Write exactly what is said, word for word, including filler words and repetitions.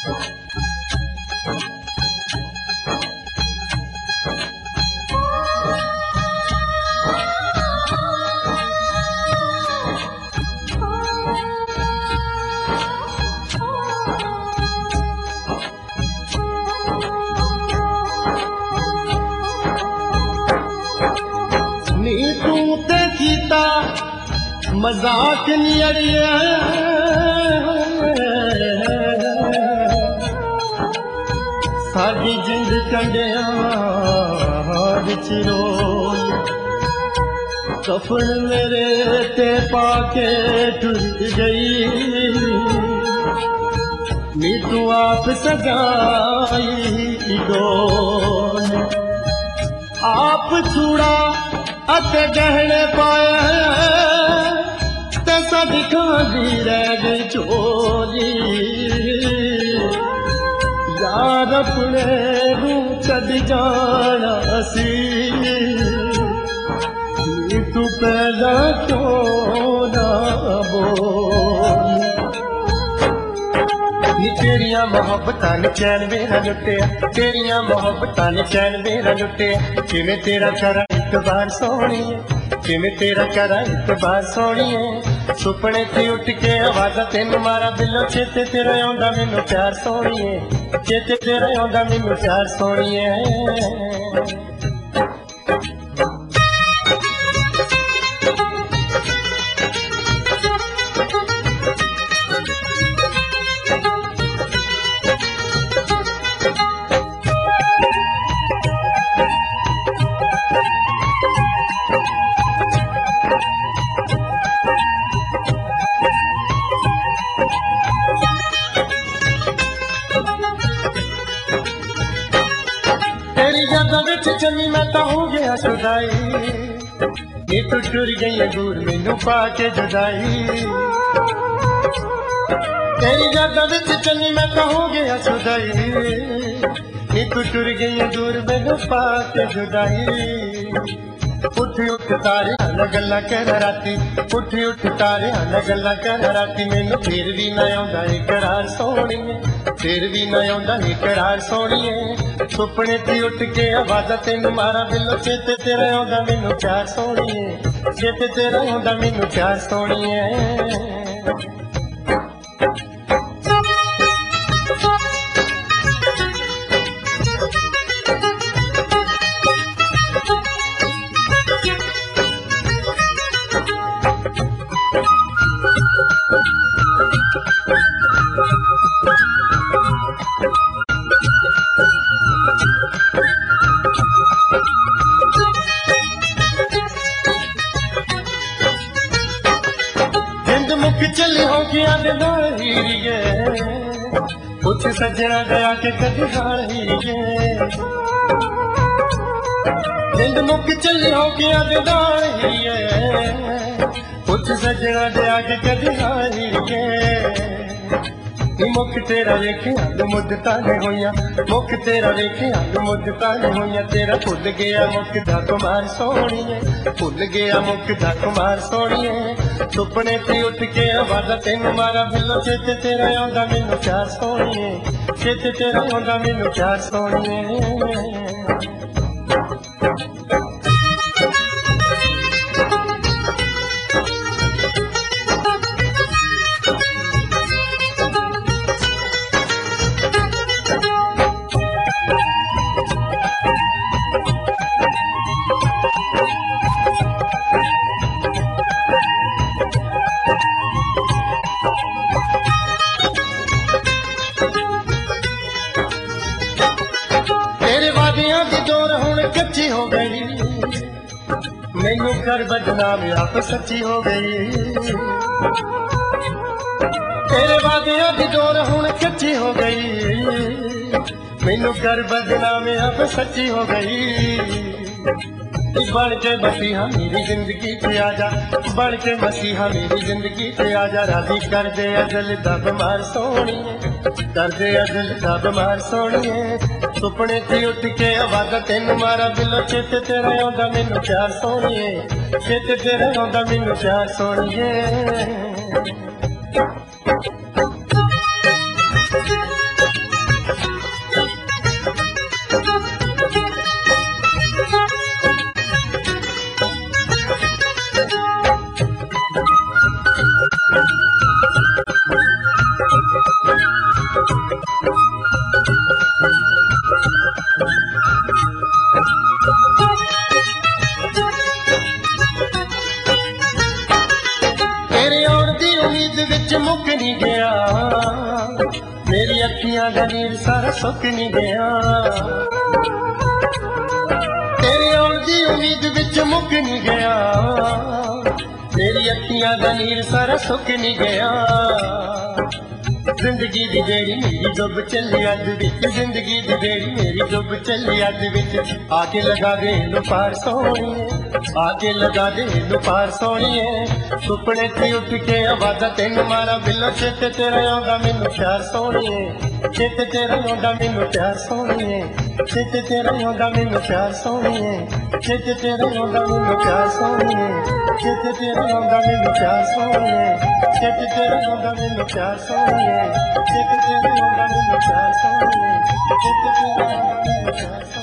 मजाक नियड़िए साडी जिंद कंडिया which role कफन मेरे ते पाके टुर गई नी तू आप सजाई डोल आप चूड़ा अते गहने पाए दिखांदी रह गई चोली यार अपने नू छड़ जाना सी तू पहला क्यों ना बोल नी तेरिया मोहब्बतां ने चैन मेरा लुटिया तेरिया मोहब्बतां ने चैन मेरा लुटिया किवें तेरा करा इतबार सोहणीए किवें तेरा करा इतबार सोहणीए सुपने थी उठ के आवाज़ तेन मारा दिलों चेते तेरा आंदा मैनू प्यार सोहणीए चेते तेरा आंदा मैनू प्यार सोहणीए चली मैं तो हो गया जुदाई नी तू टुर गई दूर मैनू पाके जुदाई तेरी यादां विच चली मैं तो हो गया जुदाई नी तू टुर गई दूर मैनू पाके जुदाई उठ उठ तारे न गल्लां कर राती उठ उठ तारे न गल्लां कर राती मैनू फिर भी ना आउंदा इकरार सोहणीए फिर भी ना आउंदा इकरार सोहणीए सुपने थी उठ के आवाज़ तेन मारा दिलों चेते तेरा आंदा मैनू प्यार सोहणीए चेते तेरा आंदा मैनू प्यार सोहणीए चली हो गया हीरिए कुछ सजना गया के कदी हारिए जिंद मुख चली हो गया हीरिए कुछ सजना गया के कदी हारिए मुख तेरा वेखिया तू मुद्दता नहीं होइया मुख तेरा वेखिया तू मुद्दता नहीं होइया तेरा भुल गया मुख दा कुमार सोहणीए भुल गया मुख दा कुमार सोहणीए सुपने थी उठ के आवाज़ तेन मारा दिलों चेते तेरा आंदा मैनू प्यार सोहणीए चेते तेरा आंदा मैनू प्यार सोहणीए कच्ची हो गई मैनू कर बदनाम आप सच्ची हो गई तेरे वादियां दी डोर हुण कच्ची हो गई मैनू कर बदनाम आप सच्ची हो गई बन के मसीहा मेरी जिंदगी पे आजा बन के मसीहा मेरी जिंदगी पे आजा राजी कर दे अजल दा बीमार सोहणीए कर दे अजल दा बीमार सोहणीए सुपने थी उठ के आवाज़ तेन मारा दिलों चेते तेरा आंदा मैनू प्यार सोहणीए चेते तेरा आंदा मैनू प्यार सोहणीए तेरे आउण दी उम्मीद विच मुक नहीं गया, मेरी अखियां दा नीर सारा सुक नहीं गया। तेरे आउण दी उम्मीद विच मुक नहीं गया, मेरी अखियां दा नीर सारा सुक नहीं गया। जिंदगी दी बेड़ी मेरी डुब चली अज विच, जिंदगी दी बेड़ी मेरी डुब चली अज विच। आके लगा दे इनू पार सोहणीए, आके लगा दे इनू पार सोहणीए। सुपने च उठ के आवाज़ां तेनू मारा बिलो, चेते तेरा आउंदा मैनू प्यार सोहणीए, चेते तेरा आउंदा मैनू प्यार सोहणीए, चेते तेरा आउंदा मैनू प्यार सोहणीए, चेते तेरा आउंदा मैनू प्यार सोहणीए, चेते तेरा आउंदा मैनू प्यार सोहणीए, चेते तेरा आउंदा मैनू प्यार सोहणीए, चेते तेरा आउंदा मैनू प्यार सोहणीए, चेते तेरा आउंदा मैनू प्यार सोहणीए।